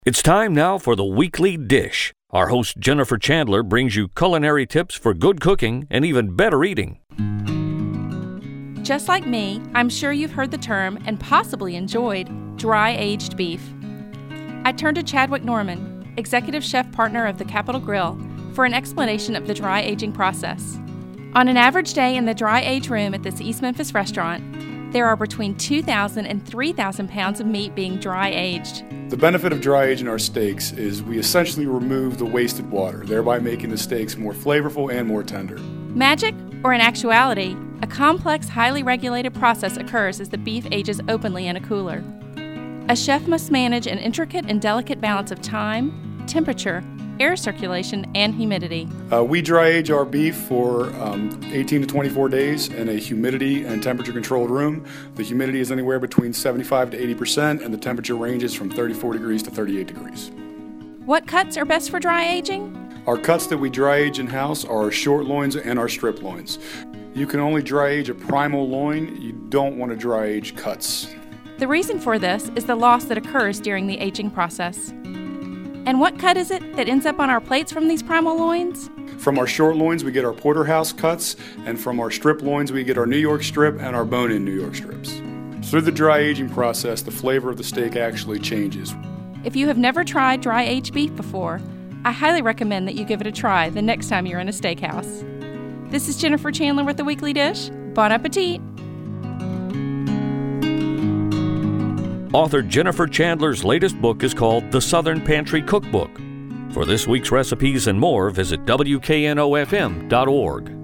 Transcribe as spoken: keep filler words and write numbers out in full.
It's time now for the Weekly Dish. Our host Jennifer Chandler brings you culinary tips for good cooking and even better eating. Just like me, I'm sure you've heard the term and possibly enjoyed dry-aged beef. I turned to Chadwick Norman, executive chef partner of the Capitol Grill, for an explanation of the dry aging process. On an average day in the dry age room at this East Memphis restaurant, there are between two thousand and three thousand pounds of meat being dry aged. The benefit of dry aging our steaks is we essentially remove the wasted water, thereby making the steaks more flavorful and more tender. Magic, or in actuality, a complex, highly regulated process occurs as the beef ages openly in a cooler. A chef must manage an intricate and delicate balance of time, temperature, air circulation, and humidity. Uh, we dry age our beef for um, eighteen to twenty-four days in a humidity and temperature controlled room. The humidity is anywhere between seventy-five to eighty percent, and the temperature ranges from thirty-four degrees to thirty-eight degrees. What cuts are best for dry aging? Our cuts that we dry age in-house are our short loins and our strip loins. You can only dry age a primal loin. You don't want to dry age cuts. The reason for this is the loss that occurs during the aging process. And what cut is it that ends up on our plates from these primal loins? From our short loins, we get our porterhouse cuts, and from our strip loins, we get our New York strip and our bone-in New York strips. Through the dry aging process, the flavor of the steak actually changes. If you have never tried dry aged beef before, I highly recommend that you give it a try the next time you're in a steakhouse. This is Jennifer Chandler with the Weekly Dish. Bon appetit! Author Jennifer Chandler's latest book is called The Southern Pantry Cookbook. For this week's recipes and more, visit W K N O F M dot org.